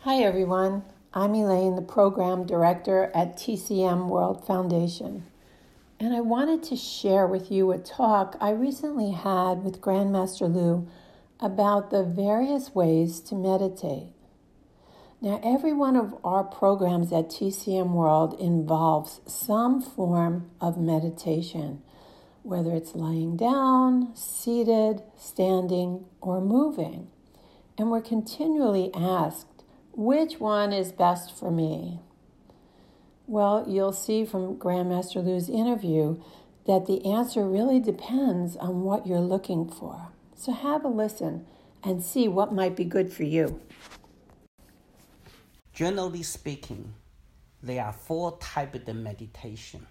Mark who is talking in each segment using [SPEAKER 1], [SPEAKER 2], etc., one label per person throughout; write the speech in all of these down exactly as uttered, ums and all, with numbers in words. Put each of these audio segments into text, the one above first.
[SPEAKER 1] Hi everyone, I'm Elaine, the Program Director at T C M World Foundation, and I wanted to share with you a talk I recently had with Grandmaster Lu about the various ways to meditate. Now, every one of our programs at T C M World involves some form of meditation, whether it's lying down, seated, standing, or moving. And we're continually asked, which one is best for me? Well, you'll see from Grandmaster Lu's interview that the answer really depends on what you're looking for. So have a listen and see what might be good for you.
[SPEAKER 2] Generally speaking, there are four types of meditation.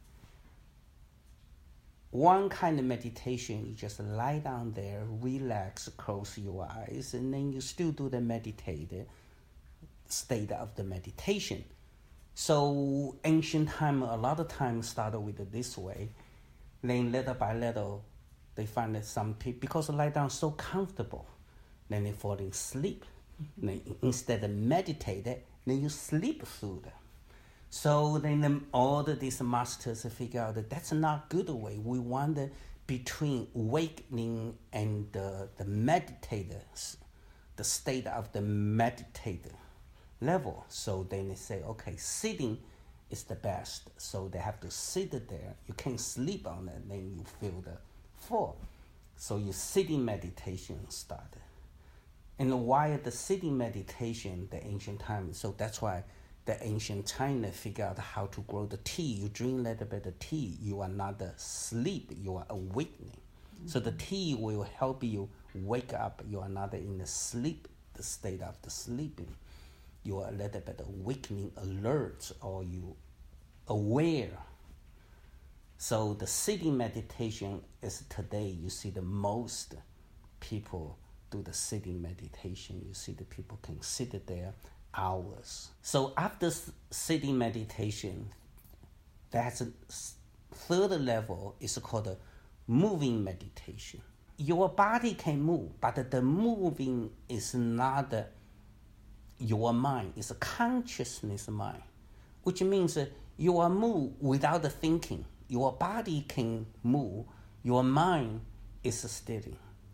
[SPEAKER 2] One kind of meditation, you just lie down there, relax, close your eyes, and then you still do the meditate state of the meditation. So ancient time, a lot of times started with this way. Then little by little, they find that some people, because lie down so comfortable, then they fall asleep. Mm-hmm. Then instead of meditate, then you sleep through them. So then the, all of these masters figure out that that's not good way. We want the, between awakening and the, the meditators, the state of the meditator level. So then they say, okay, sitting is the best. So they have to sit there. You can't sleep on it, then you feel the fall. So your sitting meditation started. And while the sitting meditation, the ancient time, so that's why the ancient China figure out how to grow the tea. You drink a little bit of tea, you are not asleep, you are awakening. Mm-hmm. So the tea will help you wake up. You are not in the sleep, the state of the sleeping. You are a little bit awakening, alert, or you aware. So the sitting meditation is today, you see the most people do the sitting meditation. You see the people can sit there hours. So after sitting meditation, that's a third level is called a moving meditation. Your body can move, but the moving is not your mind, it's a consciousness mind, which means uh, you are move without the thinking. Your body can move, your mind is steady.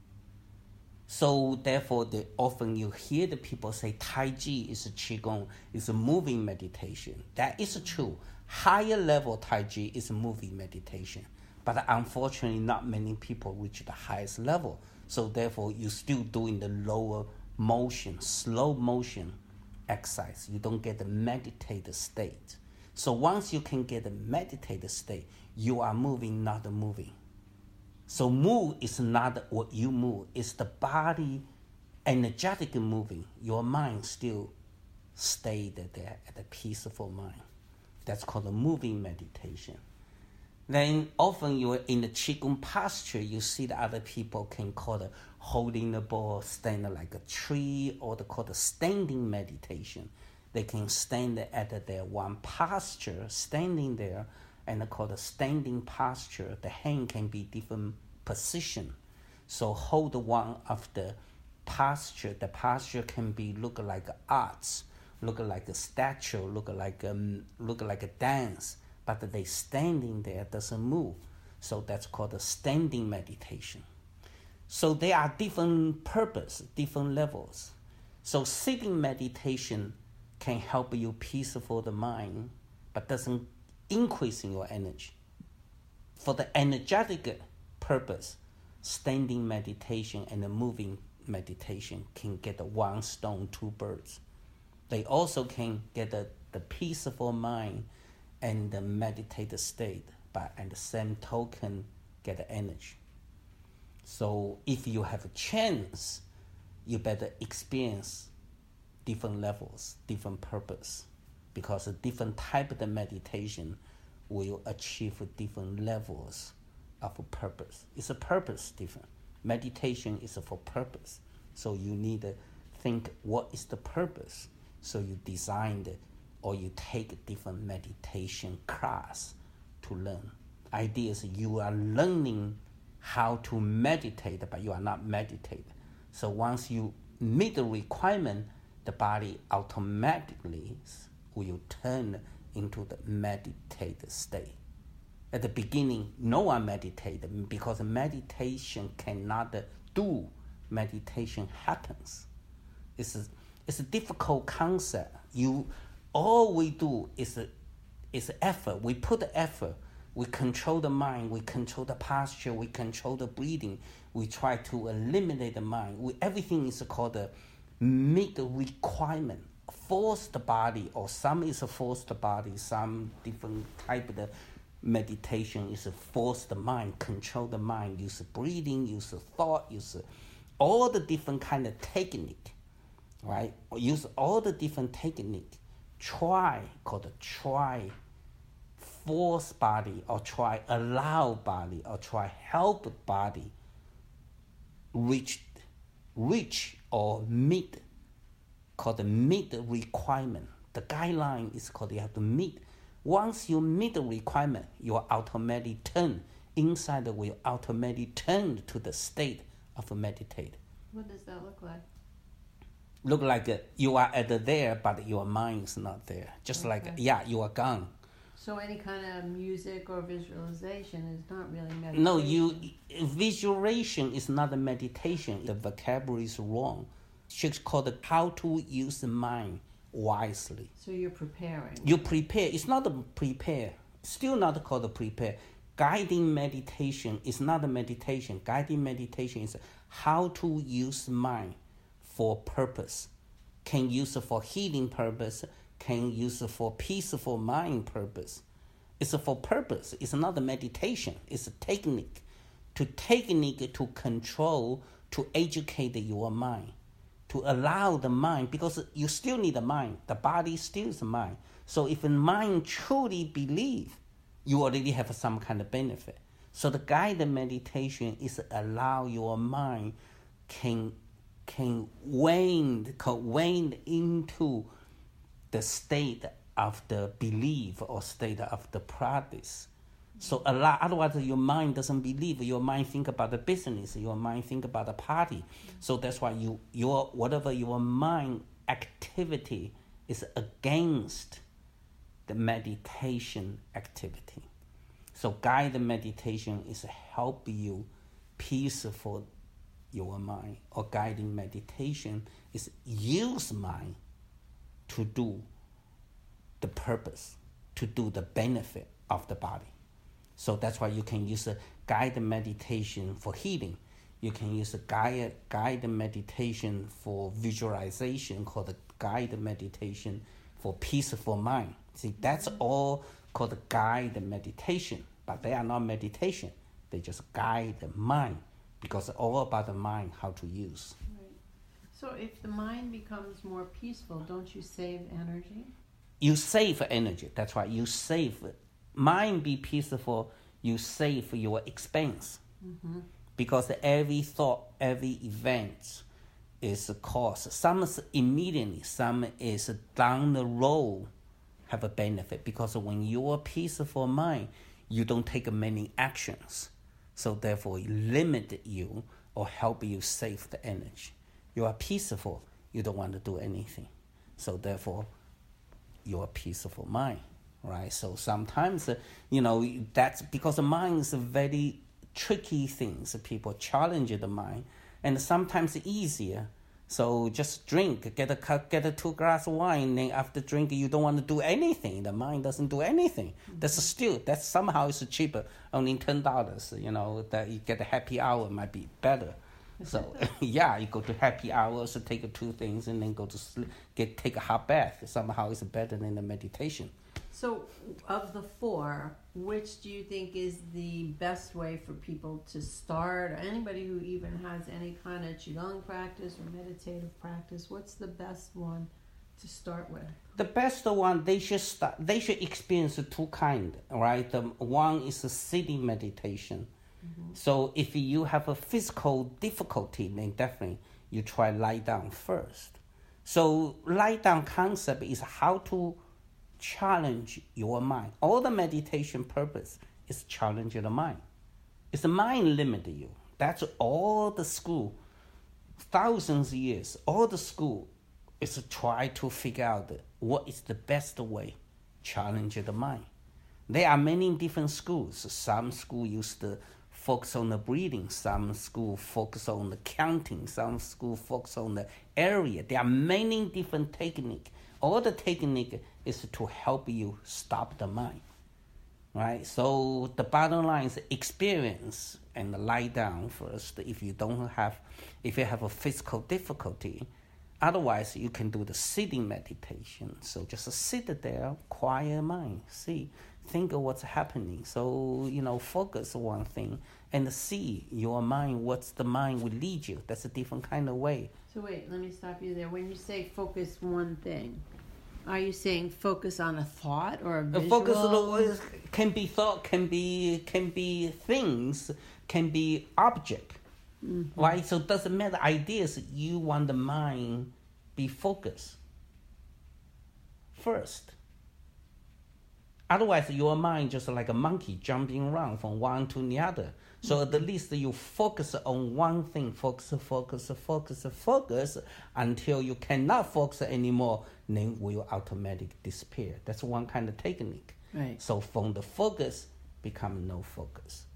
[SPEAKER 2] So therefore, the, often you hear the people say Tai Chi is a Qigong, is a moving meditation. That is true. Higher level Tai Chi is a moving meditation. But unfortunately, not many people reach the highest level. So therefore, you're still doing the lower motion, slow motion exercise. You don't get the meditative state. So once you can get the meditative state, you are moving, not moving. So move is not what you move. It's the body energetic moving. Your mind still stayed there at a peaceful mind. That's called a moving meditation. Then often you're in the Qigong posture, you see the other people can call it holding the ball, standing like a tree, or they call it standing meditation. They can stand at their one posture, standing there, and they call it standing posture. The hand can be different position. So hold one of the posture. The posture can be look like arts, look like a statue, look like a, look like a dance. But they standing there doesn't move. So that's called a standing meditation. So there are different purpose, different levels. So sitting meditation can help you peaceful the mind, but doesn't increase in your energy. For the energetic purpose, standing meditation and the moving meditation can get one stone, two birds. They also can get the, the peaceful mind and the meditative state, but at the same token, get the energy. So if you have a chance, you better experience different levels, different purpose, because a different type of the meditation will achieve different levels of a purpose. It's a purpose different. Meditation is for purpose. So you need to think what is the purpose. So you design it, or you take a different meditation class to learn. Idea is you are learning how to meditate, but you are not meditating. So once you meet the requirement, the body automatically will turn into the meditated state. At the beginning, no one meditated because meditation cannot do. Meditation happens. It's a, it's a difficult concept. You, all we do is a, is effort. We put the effort. We control the mind. We control the posture. We control the breathing. We try to eliminate the mind. We, everything is called a meet requirement. Force the body, or some is a force the body. Some different type of the meditation is a force the mind, control the mind, use breathing, use thought, use all the different kind of technique, right? Use all the different technique. Try, called try, force body, or try allow body, or try help body reach, reach or meet, called the meet requirement. The guideline is called you have to meet. Once you meet the requirement, you automatically turn inside will automatically turn to the state of a meditate.
[SPEAKER 1] What does that look like?
[SPEAKER 2] Look like uh, you are at the there, but your mind is not there. Just
[SPEAKER 1] Okay.
[SPEAKER 2] like, yeah, you are gone.
[SPEAKER 1] So any kind of music or visualization is not really meditation.
[SPEAKER 2] No, you visualization is not a meditation. The vocabulary is wrong. It's called how to use the mind wisely.
[SPEAKER 1] So you're preparing.
[SPEAKER 2] You prepare. It's not a prepare. Still not called a prepare. Guiding meditation is not a meditation. Guiding meditation is how to use mind for purpose. Can use it for healing purpose. Can use it for peaceful mind purpose. It's for purpose. It's not a meditation. It's a technique. To technique to control, to educate your mind. To allow the mind, because you still need the mind. The body still is the mind. So if the mind truly believe, you already have some kind of benefit. So the guided meditation is allow your mind can can wane, can wane into the state of the belief or state of the practice. So a lot, otherwise your mind doesn't believe. Your mind think about the business. Your mind think about the party. So that's why you your whatever your mind activity is against the meditation activity. So guided meditation is help you peaceful your mind, or guiding meditation is use mind to do the purpose, to do the benefit of the body. So that's why you can use a guided meditation for healing. You can use a guided, guided meditation for visualization, called a guided meditation for peaceful mind. See, that's all called a guided meditation, but they are not meditation. They just guide the mind, because it's all about the mind, how to use.
[SPEAKER 1] Right. So if the mind becomes more peaceful, don't you save energy?
[SPEAKER 2] You save energy. That's why you save. Mind be peaceful, you save your expense. Mm-hmm. Because every thought, every event is a cause. Some is immediately, some is down the road have a benefit. Because when you are peaceful mind, you don't take many actions. So therefore, it limit you or help you save the energy. You are peaceful, you don't want to do anything. So therefore, you are peaceful mind, right? So sometimes, uh, you know, that's because the mind is a very tricky thing. So people challenge the mind, and sometimes easier. So just drink, get a cup, get a two glass of wine, and after drinking, you don't want to do anything. The mind doesn't do anything. Mm-hmm. That's still, that's somehow is cheaper, only ten dollars. You know, that you get a happy hour might be better. So yeah, you go to happy hours, take two things, and then go to sleep, get take a hot bath. Somehow it's better than the meditation.
[SPEAKER 1] So of the four, which do you think is the best way for people to start, or anybody who even has any kind of Qigong practice or meditative practice? What's the best one to start with?
[SPEAKER 2] The best one, they should start, they should experience two kind, right? The one is a sitting meditation. Mm-hmm. So if you have a physical difficulty, then definitely you try lie down first. So lie down concept is how to challenge your mind. All the meditation purpose is challenge the mind. It's the mind limit you. That's all the school, thousands of years, all the school is to try to figure out what is the best way challenge the mind. There are many different schools. Some school use the focus on the breathing, some school focus on the counting, some school focus on the area. There are many different techniques. All the technique is to help you stop the mind, right? So the bottom line is experience and lie down first if you don't have, if you have a physical difficulty. Otherwise, you can do the sitting meditation. So just sit there, quiet mind, see, think of what's happening. So, you know, focus on one thing and see your mind, what's the mind will lead you. That's a different kind of way.
[SPEAKER 1] So wait, let me stop you there. When you say focus one thing, are you saying focus on a thought or a visual?
[SPEAKER 2] Focus can be thought, can be can be things, can be object, mm-hmm. right? So it doesn't matter. Ideas, you want the mind be focused first. Otherwise, your mind just like a monkey jumping around from one to the other. So at least you focus on one thing, focus, focus, focus, focus, until you cannot focus anymore, then will automatically disappear. That's one kind of technique.
[SPEAKER 1] Right.
[SPEAKER 2] So from the focus, become no focus.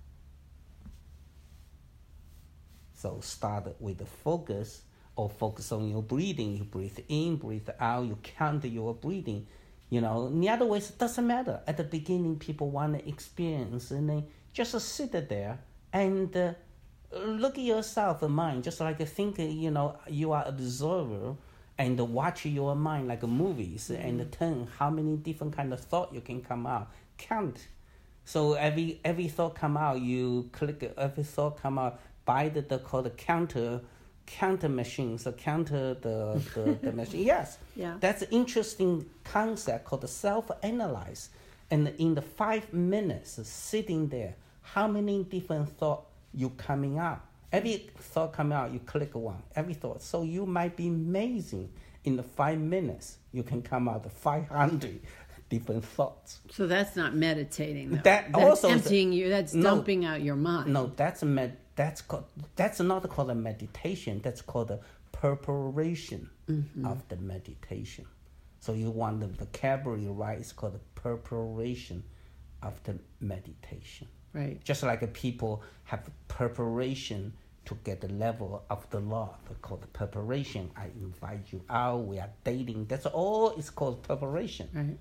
[SPEAKER 2] So start with the focus, or focus on your breathing. You breathe in, breathe out, you count your breathing. You know, in the other ways, it doesn't matter. At the beginning, people want to experience, and then just sit there and uh, look at yourself, mind, just like think, you know, you are observer, and watch your mind like movies, mm-hmm. and turn how many different kind of thought you can come out. Count. So every every thought come out, you click every thought come out. Buy the, the called the counter. counter machine, so counter the, the, the machine. Yes,
[SPEAKER 1] yeah.
[SPEAKER 2] That's an interesting concept called the self-analyze. And in the five minutes sitting there, how many different thoughts you coming out? Every thought coming out, you click one, every thought. So you might be amazing. In the five minutes, you can come out with five hundred different thoughts.
[SPEAKER 1] So that's not meditating, though.
[SPEAKER 2] That
[SPEAKER 1] that's
[SPEAKER 2] also
[SPEAKER 1] emptying you, that's
[SPEAKER 2] no,
[SPEAKER 1] dumping out your mind.
[SPEAKER 2] No, that's a med. That's called. That's not called a meditation. That's called a preparation mm-hmm. of the meditation. So you want the vocabulary right? It's called the preparation of the meditation.
[SPEAKER 1] Right.
[SPEAKER 2] Just like people have preparation to get the level of the law, they call the preparation. I invite you out. We are dating. That's all. It's called preparation.
[SPEAKER 1] Right.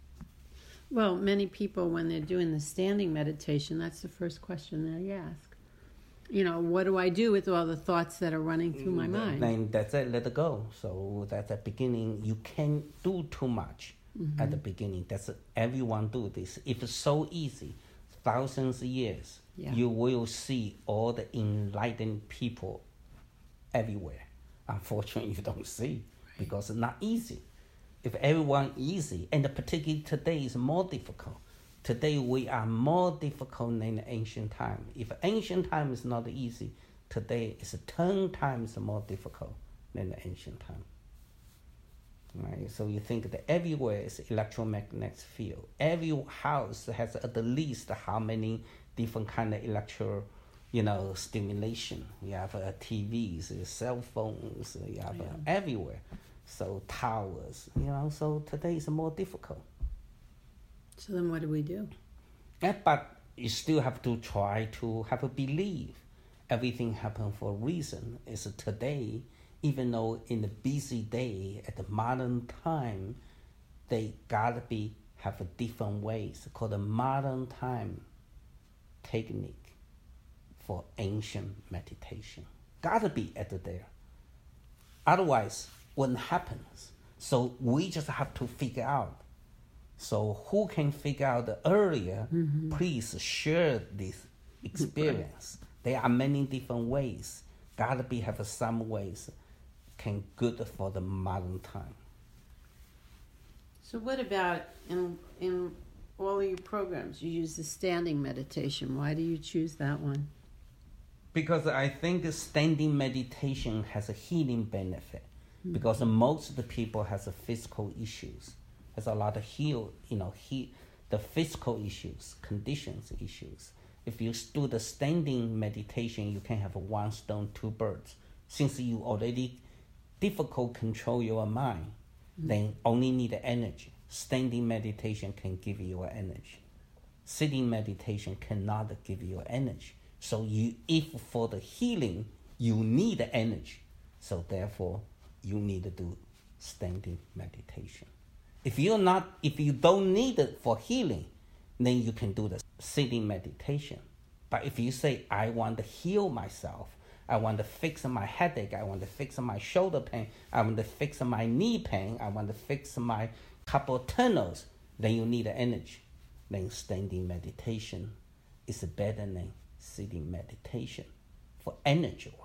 [SPEAKER 1] Well, many people, when they're doing the standing meditation, that's the first question they ask. You know, what do I do with all the thoughts that are running through my mind?
[SPEAKER 2] Then that's it, let it go. So that's the beginning. You can't do too much mm-hmm. at the beginning. That's everyone do this. If it's so easy, thousands of years, yeah. you will see all the enlightened people everywhere. Unfortunately, you don't see right. because it's not easy. If everyone easy, and particularly today is more difficult. Today we are more difficult than the ancient time. If ancient time is not easy, today is ten times more difficult than the ancient time. Right? So you think that everywhere is electromagnetic field. Every house has at least how many different kind of electro, you know, stimulation. You have uh, T Vs, cell phones. You have uh, yeah. everywhere. So towers. You know. So today is more difficult.
[SPEAKER 1] So then what do we do?
[SPEAKER 2] Yeah, but you still have to try to have a belief. Everything happened for a reason. It's today, even though in the busy day, at the modern time, they gotta be, have a different ways called the modern time technique for ancient meditation. Gotta be at there. Otherwise, what happens? So we just have to figure out. So who can figure out earlier, mm-hmm. please share this experience. There are many different ways. Gotta be have some ways can good for the modern time.
[SPEAKER 1] So what about in in all of your programs, you use the standing meditation. Why do you choose that one?
[SPEAKER 2] Because I think standing meditation has a healing benefit. Mm-hmm. Because most of the people has a physical issues. There's a lot of heal, you know, he, the physical issues, conditions issues. If you do the standing meditation, you can have one stone, two birds. Since you already difficult control your mind, mm-hmm. then only need energy. Standing meditation can give you energy. Sitting meditation cannot give you energy. So you, if for the healing, you need energy. So therefore, you need to do standing meditation. If you're not, if you don't need it for healing, then you can do the sitting meditation. But if you say, I want to heal myself, I want to fix my headache, I want to fix my shoulder pain, I want to fix my knee pain, I want to fix my carpal tunnels, then you need energy. Then standing meditation is better than sitting meditation for energy-wise.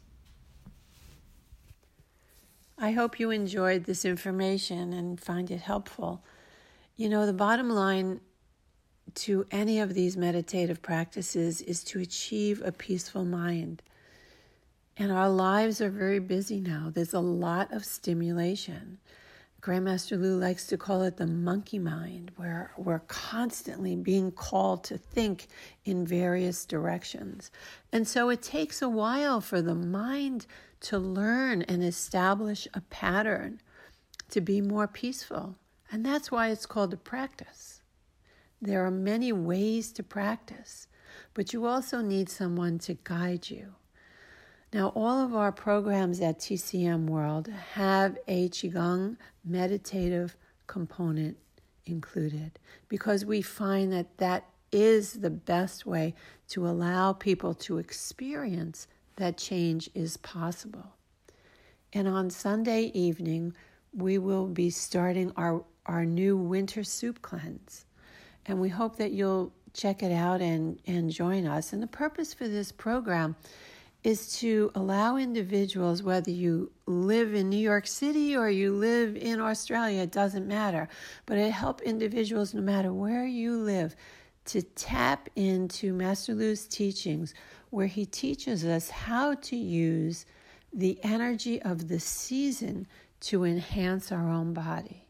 [SPEAKER 1] I hope you enjoyed this information and find it helpful. You know, the bottom line to any of these meditative practices is to achieve a peaceful mind. And our lives are very busy now. There's a lot of stimulation. Grandmaster Lu likes to call it the monkey mind, where we're constantly being called to think in various directions. And so it takes a while for the mind to learn and establish a pattern to be more peaceful. And that's why it's called a practice. There are many ways to practice, but you also need someone to guide you. Now, all of our programs at T C M World have a Qigong meditative component included because we find that that is the best way to allow people to experience that change is possible. And on Sunday evening, we will be starting our, our new winter soup cleanse. And we hope that you'll check it out and, and join us. And the purpose for this program is to allow individuals, whether you live in New York City or you live in Australia, it doesn't matter, but it helps individuals no matter where you live to tap into Master Lu's teachings, where he teaches us how to use the energy of the season to enhance our own body.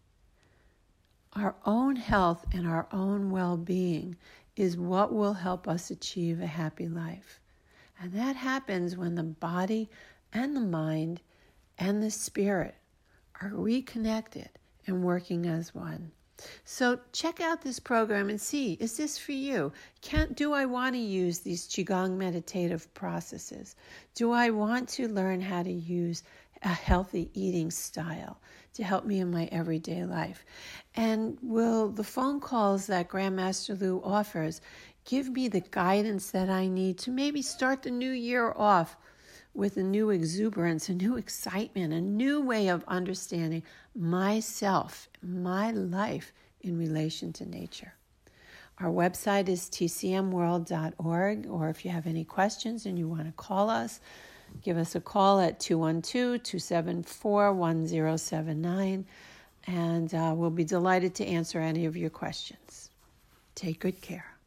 [SPEAKER 1] Our own health and our own well-being is what will help us achieve a happy life. And that happens when the body and the mind and the spirit are reconnected and working as one. So check out this program and see, is this for you? Can, do I want to use these Qigong meditative processes? Do I want to learn how to use a healthy eating style to help me in my everyday life? And will the phone calls that Grandmaster Lu offers give me the guidance that I need to maybe start the new year off with a new exuberance, a new excitement, a new way of understanding myself, my life in relation to nature? Our website is t c m world dot org, or if you have any questions and you want to call us, give us a call at two one two, two seven four, one zero seven nine, and uh, we'll be delighted to answer any of your questions. Take good care.